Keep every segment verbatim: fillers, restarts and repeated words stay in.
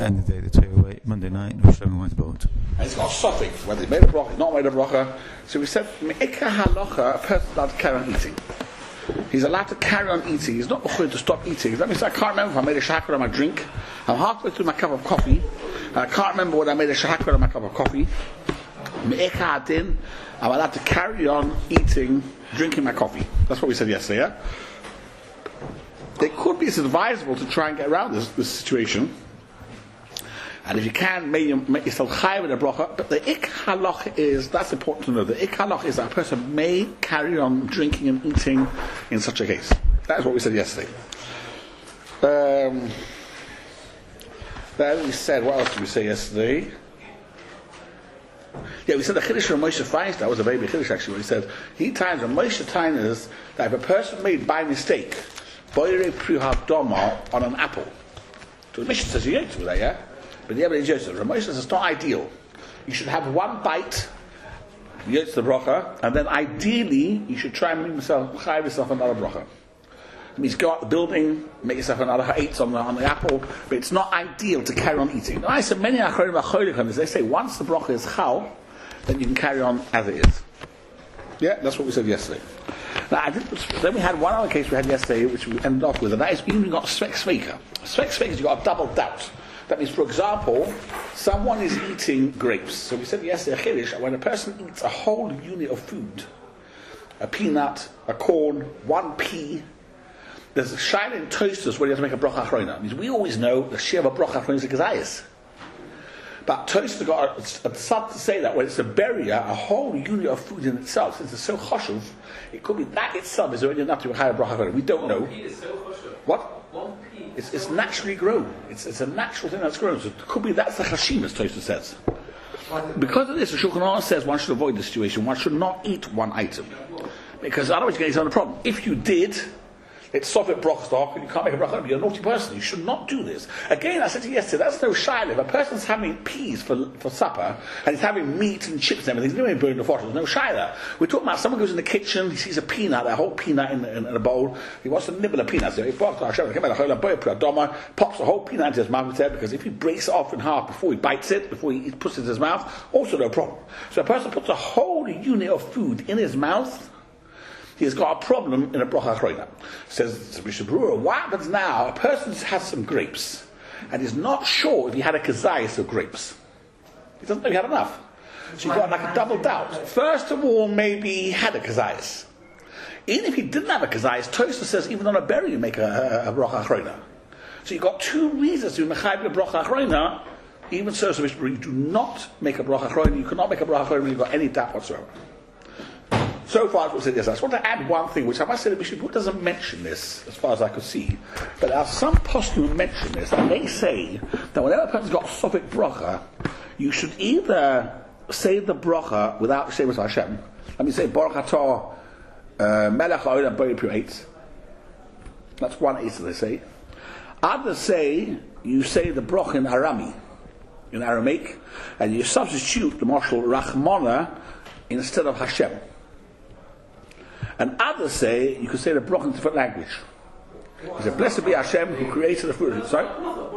end of the day, the two away, Monday night, no showing went about. And it's got a suffix, whether it's made of bracha, not made of bracha. So we said, Me'ika halacha, a person allowed to carry on eating. He's allowed to carry on eating. He's not going to stop eating. That means I can't remember if I made a shahakar on my drink. I'm halfway through my cup of coffee. And I can't remember when I made a shahakar on my cup of coffee. Me'ika hadin, I'm allowed to carry on eating, drinking my coffee. That's what we said yesterday, yeah? It could be it's advisable to try and get around this, this situation. And if you can, make, you, make yourself chayav with a bracha. But the ik halach is, that's important to know, the ik halach is that a person may carry on drinking and eating in such a case. That is what we said yesterday. Um, then we said, what else did we say yesterday? Yeah, we said the Chiddush from Moshe Feinstein, that was a very big Chiddush actually, where he said, he times when Moshe Tainas, that if a person made by mistake, boire priha doma on an apple. So the Mishnah says you don't do that, yeah? But the evidence is Ramesh says it's not ideal. You should have one bite, yotz the bracha, and then ideally you should try and make yourself chayav yourself another bracha. It means go out the building, make yourself another eight on the on the apple, but it's not ideal to carry on eating. Now I said many acharim acholim, they say once the bracha is chal, then you can carry on as it is. Yeah, that's what we said yesterday. Now, I did, then we had one other case we had yesterday, which we ended off with, and that is even you got svek sveka. Svek sveka is you got a double doubt. That means, for example, someone is eating grapes. So we said yesterday, Chiddush, when a person eats a whole unit of food, a peanut, a corn, one pea, there's a shine in toasters where you have to make a bracha achrona. Means we always know the shiva bracha achrona is a gezayis. But toasters got a, a sub to say that when it's a beria, a whole unit of food in itself, since it's so chashuv, it could be that itself is already enough to have a bracha achrona. We don't know. One pea is so chashuv. What? One pea. It's, it's naturally grown. It's, it's a natural thing that's grown. So it could be that's the chashim, as Tosa says. Because of this, the Shulchan Aruch says one should avoid this situation. One should not eat one item. Because otherwise you're going to have a problem. If you did, it's sofet broch and you can't make a bracha. You're a naughty person. You should not do this. Again, I said to you yesterday, that's no shaila. If a person's having peas for for supper and he's having meat and chips and everything, he's going to burn the fire. There's no shaila. We're talking about someone goes in the kitchen, he sees a peanut, a whole peanut in, in, in a bowl. He wants to nibble a peanut. So he pops the whole peanut into his mouth because if he breaks it off in half before he bites it, before he puts it in his mouth, also no problem. So a person puts a whole unit of food in his mouth, he has got a problem in a bracha achrona. Says Mishnah Berurah, what happens now? A person has some grapes and is not sure if he had a kazayas of grapes. He doesn't know if he had enough. So you've got like a double doubt. First of all, maybe he had a kazayas. Even if he didn't have a kazayas, Tosa says even on a berry you make a, a, a bracha achrona. So you've got two reasons to make a bracha achrona. Even so, so Mishnah Berurah, you do not make a bracha achrona. You cannot make a bracha achrona when you've got any doubt whatsoever. So far, as we said yes. I just want to add one thing, which I must say the Bishop doesn't mention this, as far as I could see. But there are some poskim who mention this, and they say that whenever a person's got a sofik bracha, you should either say the bracha without Shemus Hashem. Let me say Baruch Atah Melech Ha'olam Borei Pri Eitz. That's one eight that they say. Others say you say the bracha in Arami, in Aramaic, and you substitute the marshal Rachmana instead of Hashem. And others say you could say the bracha in a different language. He said, "Blessed be Hashem who created the fruit." Sorry.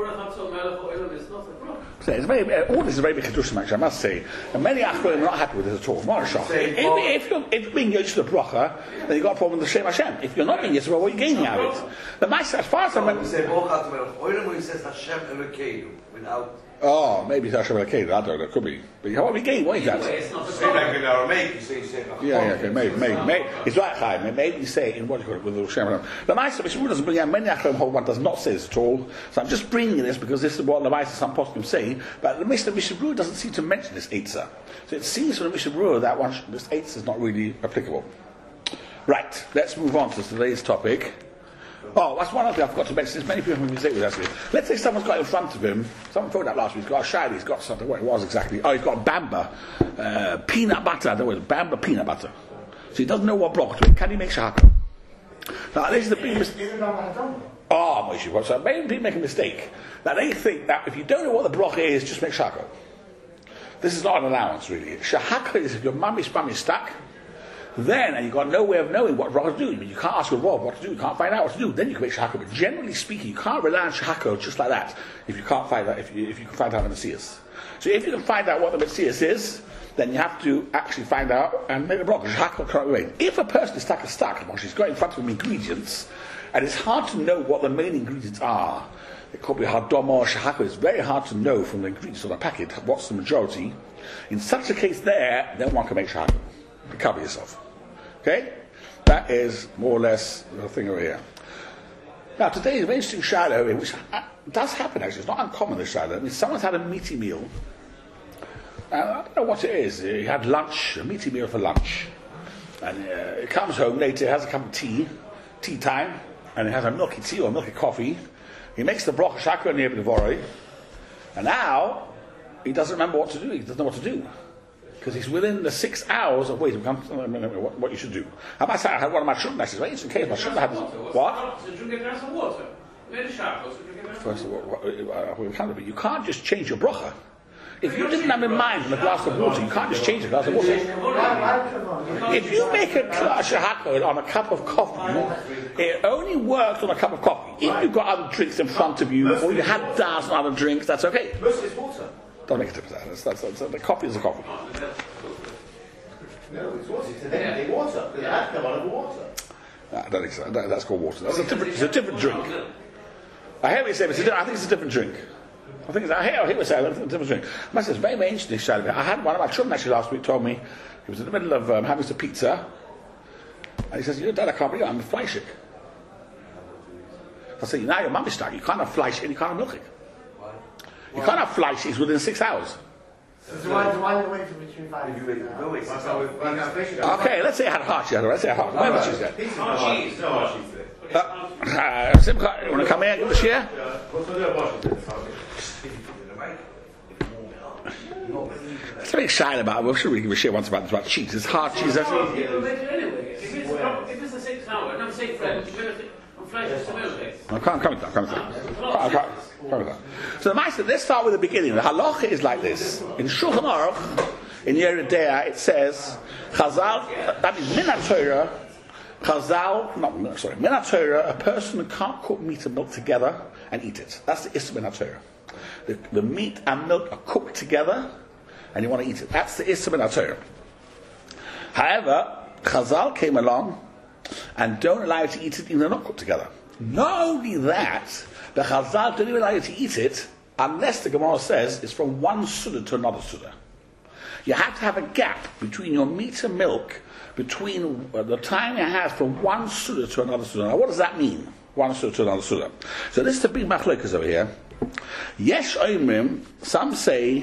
So it's very, all this is very big chiddushim actually, I must say. And many achronim are not happy with this at all. If, if you're if you're being yotz to the bracha, then you've got a problem with the Shem Hashem. If you're not being yotz, well, what are you gaining out of it? The Maisa, as far as I remember, say Baruch he says Hashem Elokeinu without. Oh, maybe it's Hashem Elokeinu. I don't know. It could be. But what are we gaining? What is that? It's not the same. Maybe in Aramaic you say say. Yeah, yeah, okay, maybe, maybe, maybe. It's right, Chaim. Maybe you say in what you call it with the Shem Hashem. The Maisa, which doesn't bring out many achronim hold one does not say this at all. So I'm just bringing this because this is what the Maisa some poskim say. But the Mishnah Berurah doesn't seem to mention this eitzah. So it seems from the Mishnah Berurah that one, this eitzah is not really applicable. Right, let's move on to today's topic. Oh, that's one other thing I forgot to mention. There's many people who mistake with us. Let's say someone's got in front of him, someone phoned up last week, he's got a shayla, he's got something, what it was exactly. Oh, he's got bamba, uh, peanut butter, I don't know, bamba peanut butter. So he doesn't know what block to it. Can he make shahaka? Now, this is the big mistake. Oh, Moshe, so maybe people make a mistake. Now, they think that if you don't know what the bracha is, just make shahaka. This is not an allowance, really. Shahaka is if your mum is mum is stuck, then, and you've got no way of knowing what bracha to do. I mean, you can't ask a Rav what to do, you can't find out what to do, then you can make shahako. But generally speaking, you can't rely on shahako just like that if you can't find out, if you, if you can find out the Messias. So if you can find out what the Messias is, then you have to actually find out and make a bracha. Shahako can't remain. If a person is stuck a stuck, when she's got in front of him ingredients, and it's hard to know what the main ingredients are, it could be hadoma or shahako, it's very hard to know from the ingredients on the packet what's the majority. In such a case there, then one can make shahako. Recover yourself. Okay? That is more or less the thing over here. Now, today is a very interesting shadow, which does happen actually. It's not uncommon, this shadow. I mean, someone's had a meaty meal. Uh, I don't know what it is. He had lunch, a meaty meal for lunch. And uh, he comes home later, has a cup of tea, tea time, and he has a milky tea or milky coffee. He makes the bracha shakra near B'Devorei, and now he doesn't remember what to do. He doesn't know what to do. Because he's within the six hours of waiting. What, what you should do. How about I had one of my children, actually, very interesting case. My children had what? So drink a glass of water. First of all, you can't just change your bracha. If you didn't have in mind from a glass of water, you can't just change a glass of water. If you make a shahako on a cup of coffee, it only works on a cup of coffee. If you've got other drinks in front of you, or you had a dozen other drinks, that's okay. Mostly it's water. Don't make a difference. That's, that's, that's, that's, the coffee is a coffee. No, it's water. It's anything water. It had to come out of water. No, I don't think so. That, that's called water. That's a different, it's a different drink. I hear what you say, but it's a, I think it's a different drink. I think it's, I hear, I hear what you say, I think it's a different drink. But it's very, very interesting. I had one of my children actually last week told me he was in the middle of um, having some pizza, and he says, "You know, Dad, I can't believe it. I'm fleischig." I said, "Now your mum is stuck. You can't have fleisch and you can't have milk. You can't have fleisch. It's within six hours." So why, why the wait for between five? If you wait, no wait. Okay, let's say I had heart. Yeah, let's say I had heart. Where much is that? No cheese. No cheese. Uh, uh, Simcha, you want to come here and give us here? Let's make shy about it. We should really give a shit once about this about cheese. It's hard cheese. That's If it's a six hour, I'm saying French, I'm flesh to milk. I'm coming down, coming down. Coming down. So the Meister, let's start with the beginning. The halacha is like this. In Shulchan Aruch, in Yoreh De'ah, it says, Chazal, that is Min HaTorah, Chazal, not, sorry, Min HaTorah, a person who can't cook meat and milk together and eat it. That's the Issa Min HaTorah. The, the meat and milk are cooked together and you want to eat it. That's the Issa Min HaTorah. However, Chazal came along and don't allow you to eat it even though they're not cooked together. Not only that, the Chazal don't even allow you to eat it unless the Gemara says it's from one suda to another suda. You have to have a gap between your meat and milk, between uh, the time you have from one suda to another suda. Now what does that mean? One suda to another suda. So this is the big machlokas over here. Yesh Oimrim, some say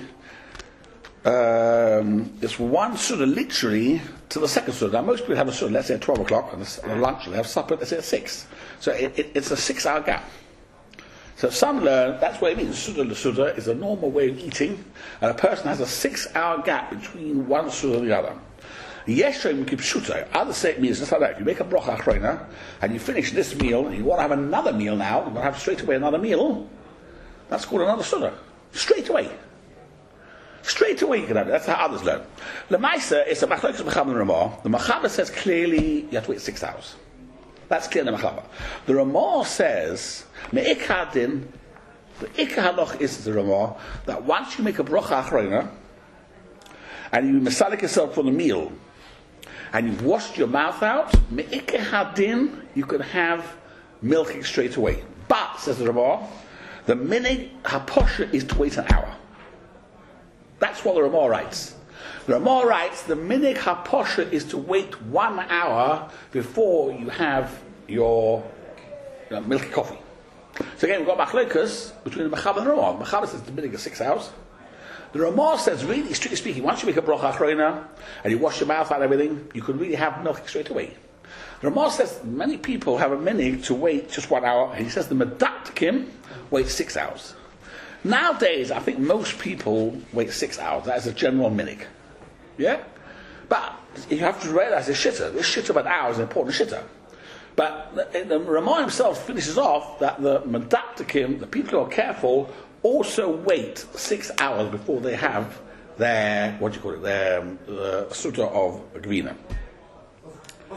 um, it's one suda literally to the second suda. Now most people have a suda, let's say at twelve o'clock, and a lunch, they have supper, let's say at six. So it, it, it's a six hour gap. So some learn, that's what it means. Suda to suda is a normal way of eating, and a person has a six hour gap between one suda and the other. Yeshayim kipshuta. Others say it means just like that. If you make a bracha achrona, and you finish this meal, and you want to have another meal now, you want to have straight away another meal, that's called another suda. Straight away. Straight away you can have it. That's how others learn. The Maisa is a machlokes Mechaber and Ramah. The Mechaber says clearly you have to wait six hours. That's clear in the Mechaber. The Ramah says, Me'ikadin, the Ikka haloch is the Ramah, that once you make a bracha achrona, and you masalik yourself for the meal, and you've washed your mouth out, Me'ikka hadin, you can have milking straight away. But, says the Ramah, the minig haposha is to wait an hour. That's what the Ramah writes. The Ramah writes the minig haposha is to wait one hour before you have your you know, milky coffee. So again, we've got machlokas between the Mechaber and the Ramah. The Mechaber says the minig is six hours. The Ramah says, really, strictly speaking, once you make a bracha achrona and you wash your mouth out and everything, you can really have milk straight away. The Ramah says many people have a minig to wait just one hour, and he says the medaktikim wait six hours. Nowadays, I think most people wait six hours. That is a general minig. Yeah? But you have to realize this shitta. This shitta about hours is an important shitta. But the, the Ramah himself finishes off that the medaktikim, the people who are careful, also wait six hours before they have their, what do you call it, their um, uh, suta of gvina.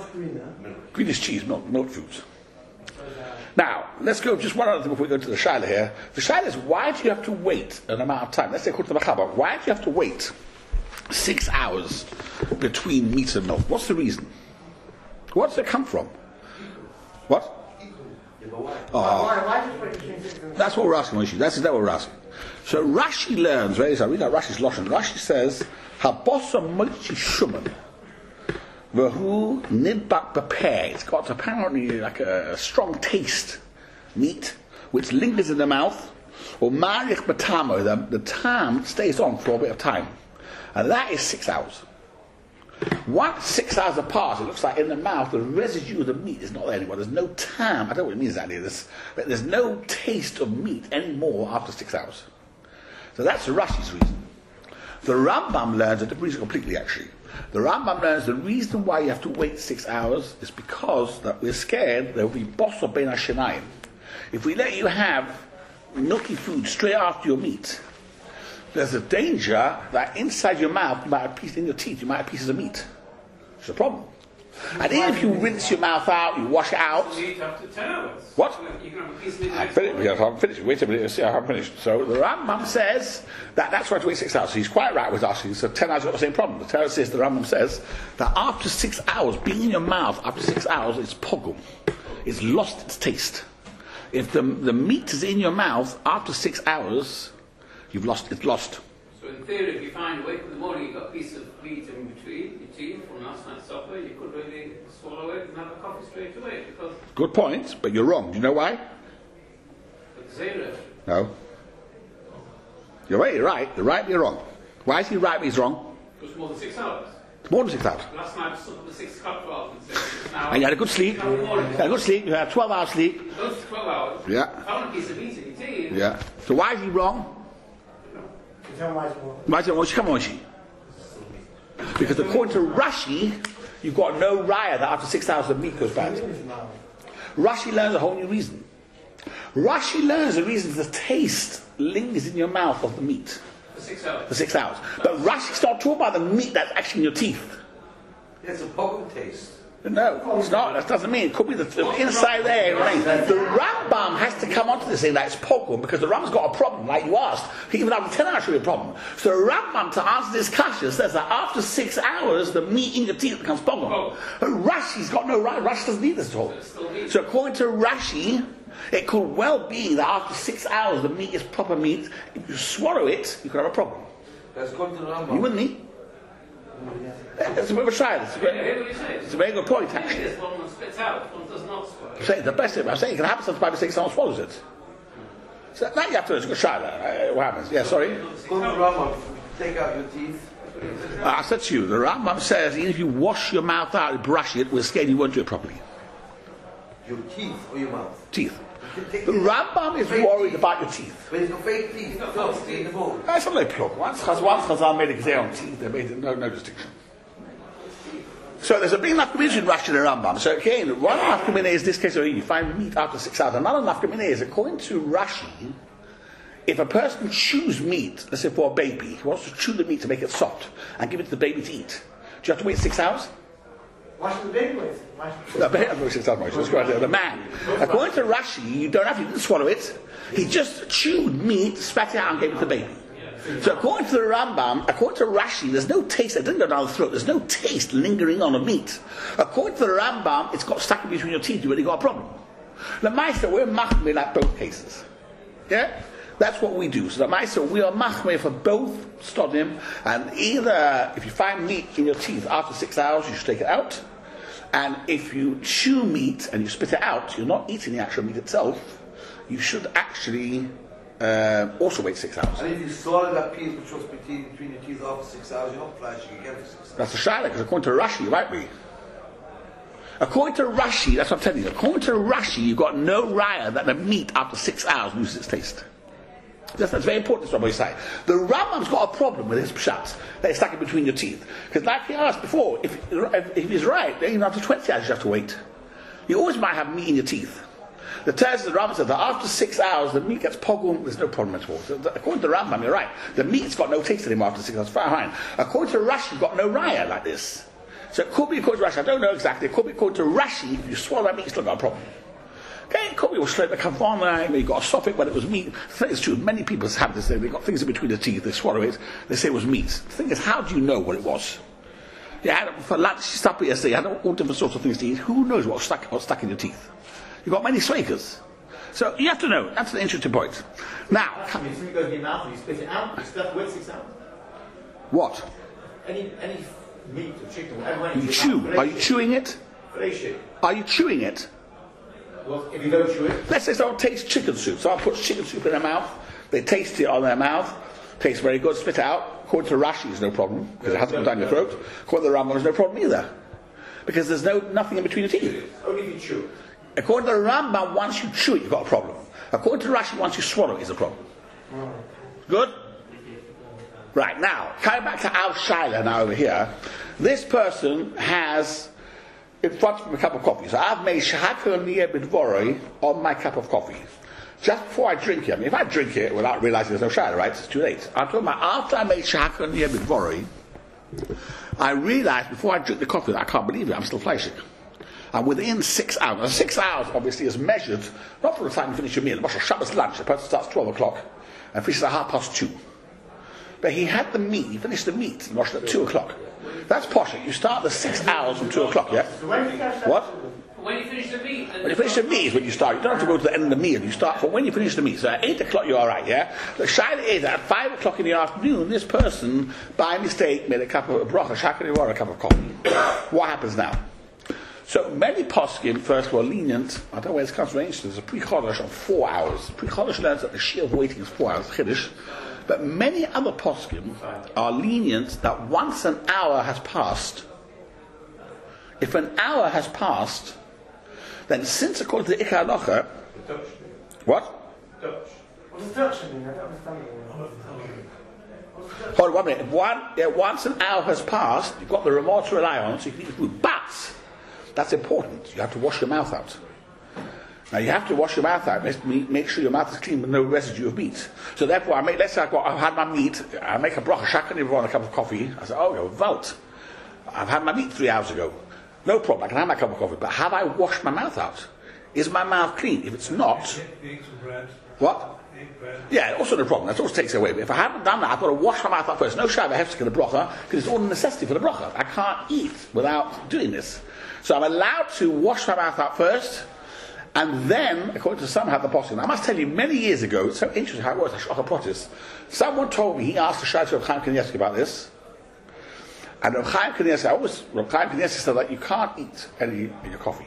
greener? Green is cheese, milk, milk foods. Now, let's go just one other thing before we go to the Shaila here. The Shaila is, why do you have to wait an amount of time? Let's say, according to the Machaba, why do you have to wait six hours between meat and milk? What's the reason? Where does it come from? What? Why, why, why just wait between six and That's what we're asking, Moshe. That's exactly what we're asking. So Rashi learns, very so I read out Rashi's Lashon. Rashi says, Habosa mochi shuman. Vahu nidbak bapeh. It's got apparently like a, a strong taste, meat, which lingers in the mouth. Or marich batamo, the, the time stays on for a bit of time. And that is six hours. Once six hours have passed, it looks like in the mouth, the residue of the meat is not there anymore. There's no time. I don't know what it means exactly, this, but there's no taste of meat anymore after six hours. So that's Rashi's reason. The Rambam learns a different reason completely, actually. The Rambam learns the reason why you have to wait six hours is because that we're scared there will be bosso ben hashenayim. If we let you have milky food straight after your meat, there's a danger that inside your mouth, you might have pieces in your teeth, you might have pieces of meat. It's a problem. And even if you rinse your mouth out, you wash it out. You eat after ten hours. What? You can have a piece of meat. I'm finished. Yes, I'm finished. Wait a minute. See, I'm finished. So the Rambam says that that's why to wait six hours. So he's quite right with asking. So ten hours got the same problem. The Torah says, the Rambam says that after six hours, being in your mouth after six hours, it's pogum. It's lost its taste. If the the meat is in your mouth after six hours, you've lost. It's lost. So in theory, if you find awake in the morning, you've got a piece of meat in between your teeth from last night's supper, you could really swallow it and have a coffee straight away because Good point, but you're wrong. Do you know why? the zera. No. You're right. You're right. You're right. You're wrong. Why is he right? But he's wrong. It was more than six hours. It's more than six hours. Last night's supper was six o'clock rather than six. Now, And you had a good sleep. You had a good sleep. You had a twelve hour sleep. Those twelve hours. Yeah. Found a piece of meat in your teeth. Yeah. So why is he wrong? tell why it's more? Why is it Moshe? Come on, Moshe. Because according to Rashi, you've got no raya that after six hours the meat goes bad. Rashi learns a whole new reason. Rashi learns the reason the taste lingers in your mouth of the meat For six hours. for six hours. But Rashi's not talking about the meat that's actually in your teeth. It's a pogum taste. No, it's not. That doesn't mean it could be the, the inside there. Right? The Rambam has to come onto this thing that it's pogum because the Rambam's got a problem, like you asked. Even after ten hours, should be a problem. So the Rambam, to answer this question, says that after six hours, the meat in your teeth becomes pogum. And Rashi's got no right. Rashi doesn't need this at all. So according to Rashi, it could well be that after six hours, the meat is proper meat. If you swallow it, you could have a problem. That's going to the Rambam. You wouldn't need. It's a bit of a trial. It's a, Yeah, very, hear what he says. it's a very good point, actually. This one spits out, one does not swallow. I'm saying the best thing I'm saying it can happen sometimes by mistake someone swallows it. So now you have to it's a good try that. Uh, what happens? Yeah, sorry. Go to the Rambam. Take out your teeth. Uh, I said to you, the Rambam says even if you wash your mouth out and brush it, we're scared you won't do it properly. Your teeth or your mouth. Teeth. You can take The it- Rambam is fake worried teeth. about your teeth. But he's got fake teeth. No, stay in the bone. That's not like plug. Once, once Chazal made a gzeh on teeth, they made no, no distinction. So there's a big nafkamina in Rashi and Rambam. So again, one nafkamina is this case where you find meat after six hours. Another nafkamina is, according to Rashi, if a person chews meat, let's say for a baby, he wants to chew the meat to make it soft and give it to the baby to eat, do you have to wait six hours? Why should the baby wait? Why should No, but I'm going to say Let's go right there. The man. According to Rashi, you don't have to, he didn't swallow it. He just chewed meat, spat it out, and gave it to the baby. So according to the Rambam, according to Rashi, there's no taste. It didn't go down the throat. There's no taste lingering on the meat. According to the Rambam, it's got stuck in between your teeth. You really got a problem. The Meister, we're machmir like both cases. Yeah. That's what we do. So the Meister, we are machmir for both stodim, and either if you find meat in your teeth after six hours, you should take it out. And if you chew meat and you spit it out, you're not eating the actual meat itself. You should actually uh, also wait six hours. And if you swallow that piece which was between, between your teeth after six hours, you're not flashing again for six hours. That's a shaila, because according to Rashi, right me? According to Rashi, that's what I'm telling you. According to Rashi, you've got no raya that the meat after six hours loses its taste. That's, that's very important, that's what we say. The Rambam's got a problem with his pshat that it's stuck in between your teeth. Because like he asked before, if, if, if he's right, then even after twenty hours you have to wait. You always might have meat in your teeth. The Taz of the Rambam says that after six hours the meat gets pogum, there's no problem at all. So the, according to the Rambam, you're right. The meat's got no taste anymore after six hours. Fine. According to Rashi, you've got no raya like this. So it could be according to Rashi, I don't know exactly, it could be according to Rashi, if you swallow that meat, it's still got a problem. Okay, it could be straight the kavana, you got a suffix, but it was meat. The thing is true, many people have this, they've got things in between the teeth, they swallow it, they say it was meat. The thing is, how do you know what it was? You had for lunch, supper yesterday, you had all different sorts of things to eat. Who knows what's stuck, what's stuck in your teeth? You've got many swakers. So you have to know, that's an interesting point. Now, something goes in your mouth and you spit it out, you still have to wait six hours. What? Any any meat or chicken, whatever. You chew. Are you chewing it? Are you chewing it? Well, if you don't chew it. Let's say someone tastes chicken soup. Someone puts chicken soup in their mouth, they taste it on their mouth, tastes very good, spit it out. According to Rashi, there's no problem, because it hasn't gone down your throat. According to the Rambam, there's no problem either. Because there's no nothing in between the teeth. Only if you chew it. According to the Rambam, once you chew it, you've got a problem. According to Rashi, once you swallow it, it's a problem. Good? Right, now, coming back to Al Shaila now over here, this person has in front of him a cup of coffee. So I've made shahakar niyeh b'dvoroi on my cup of coffee. Just before I drink it, I mean, if I drink it without realizing there's no shaila, right, it's too late. I'm talking about after I made shahakar niyeh b'dvoroi, I realized before I drink the coffee that I can't believe it, I'm still flashing. And within six hours, now six hours obviously is measured, not from the time you finish your meal, the Shabbos lunch, the person starts twelve o'clock and finishes at half past two. But he had the meat, he finished the meat, and washed at two o'clock. That's posh. You start the six hours from two o'clock, yeah? What? When you finish the meat. When you finish the meat is when you start. You don't have to go to the end of the meal. You start from when you finish the meat. So at eight o'clock you're alright, yeah? The shaila is that at five o'clock in the afternoon, this person, by mistake, made a cup of bracha, shakari or a cup of coffee. What happens now? So many poskim, first of all, lenient. I don't know where this comes from. There's a pre-chodesh of four hours. Pre-chodesh learns that the shear of waiting is four hours, chiddush. But many other poskim are lenient that once an hour has passed, if an hour has passed, then since according to the Ikar Halacha, what? What's the Dutch mean? I don't understand it. Hold on one minute. One, yeah, once an hour has passed, you've got the remote to rely on, so you can eat the food. But that's important. You have to wash your mouth out. Now you have to wash your mouth out. Make sure your mouth is clean with no residue of meat. So therefore, I make. Let's say I've, got, I've had my meat. I make a bracha shakani on a cup of coffee. I say, oh, yo, vote. I've had my meat three hours ago. No problem. I can have my cup of coffee. But have I washed my mouth out? Is my mouth clean? If it's not, what? Yeah, also no problem. That also takes it away. But if I haven't done that, I've got to wash my mouth out first. No shava hefsek in the bracha because it's all a necessity for the bracha. I can't eat without doing this. So I'm allowed to wash my mouth out first. And then, according to some have the poskim, I must tell you, many years ago, it's so interesting how it works, Hashgacha. Someone told me, he asked the Shaitu of Chaim Kanievsky about this, and Rav Chaim Kanievsky, I always, Rav Chaim Kanievsky said that you can't eat any in your coffee.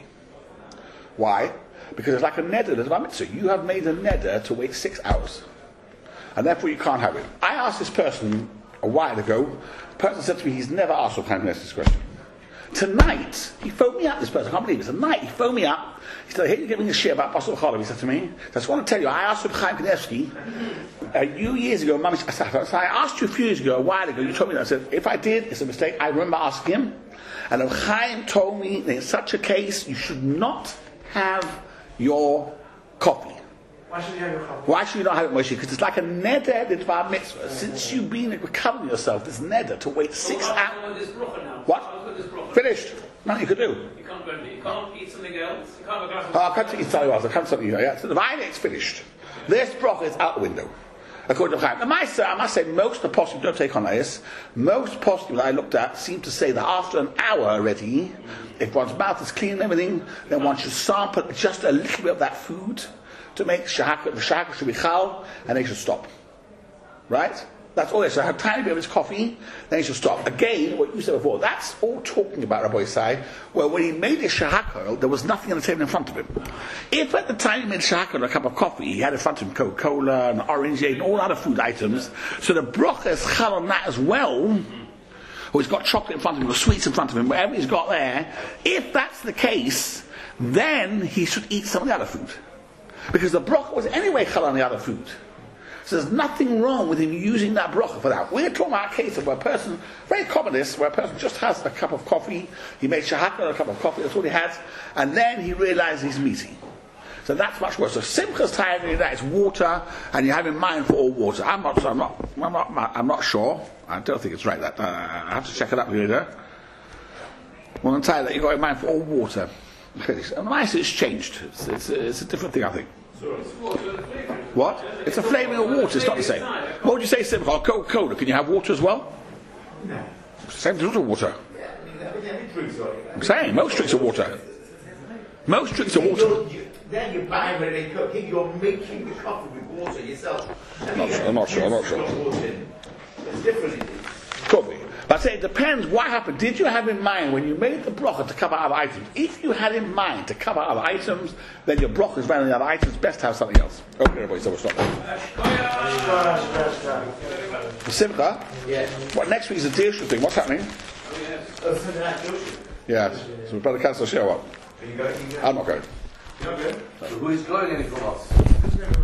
Why? Because it's like a neder, there's a mitzvah. You have made a neder to wait six hours, and therefore you can't have it. I asked this person a while ago, the person said to me, he's never asked Rav Chaim Kanievsky this question. Tonight, he phoned me up, this person, I can't believe it. Tonight, he phoned me up. He said, hey, you're giving a shit about Basel Chalav. He said to me, I just want to tell you, I asked Reb Chaim Kanievsky a few years ago, Mamish, I asked you a few years ago, a while ago, you told me that. I said, if I did, it's a mistake. I remember asking him. And Reb Chaim told me that in such a case, you should not have your coffee. Why should you have your coffee? Why should you not have it, Moshe? Because it's like a neder d'var mitzvah. Since you've been recovering yourself, this neder to wait six hours. What? Finished. Nothing you could do. You can't go and you can't eat something else. You can't go oh, I can't eat something else. I can't something else. Yeah. So the vine is finished. This bracha is out the window. According to Chaim. Now, my, I must say, most of the poskim don't take on this. Most poskim that I looked at seem to say that after an hour already, if one's mouth is clean and everything, then one should sample just a little bit of that food to make shahaka, the shahaka should be chal, and they should stop. Right? That's all it is. So have a tiny bit of his coffee, then he should stop. Again, what you said before, that's all talking about Rabbi Yisai. Well, when he made his shahaka, there was nothing on the table in front of him. If at the time he made shahaka and a cup of coffee, he had in front of him Coca-Cola and orange and all other food items, so the bracha is chal on that as well, or he's got chocolate in front of him, or sweets in front of him, whatever he's got there, if that's the case, then he should eat some of the other food. Because the bracha was anyway chal on the other food. So there's nothing wrong with him using that bracha for that. We're talking about a case of where a person, very common this, where a person just has a cup of coffee, he made shahaka on a cup of coffee, that's all he has, and then he realizes he's meaty. So that's much worse. So simcha's time that is water, and you have in mind for all water. I'm not, I'm not, I'm not, I'm not sure. I don't think it's right. That uh, I have to check it up later. Well, I'm telling you that you've got in mind for all water. And nice, it's changed. It's, it's, it's a different thing, I think. What? It's a flavouring of water, it's not the same. What would you say, Simcha? Coca-Cola, can you have water as well? No. Same as water. I'm saying, most drinks are water. Most drinks are water. You're, you, then you're buying when they cook it, you're making the coffee with water yourself. I'm not sure, I'm not sure, I'm not sure. It's different. Could be. But I say it depends what happened. Did you have in mind when you made the bracha to cover other items? If you had in mind to cover other items, then your bracha is better than the other items. Best to have something else. Okay, everybody, so we'll stop there. The Simcha? Yeah. What, next week is the Dirshu thing. What's happening? Oh, so that's Joshua. Yes. So we better cancel the show up. Are you going? I'm not going. You're not going? So who is going anything else?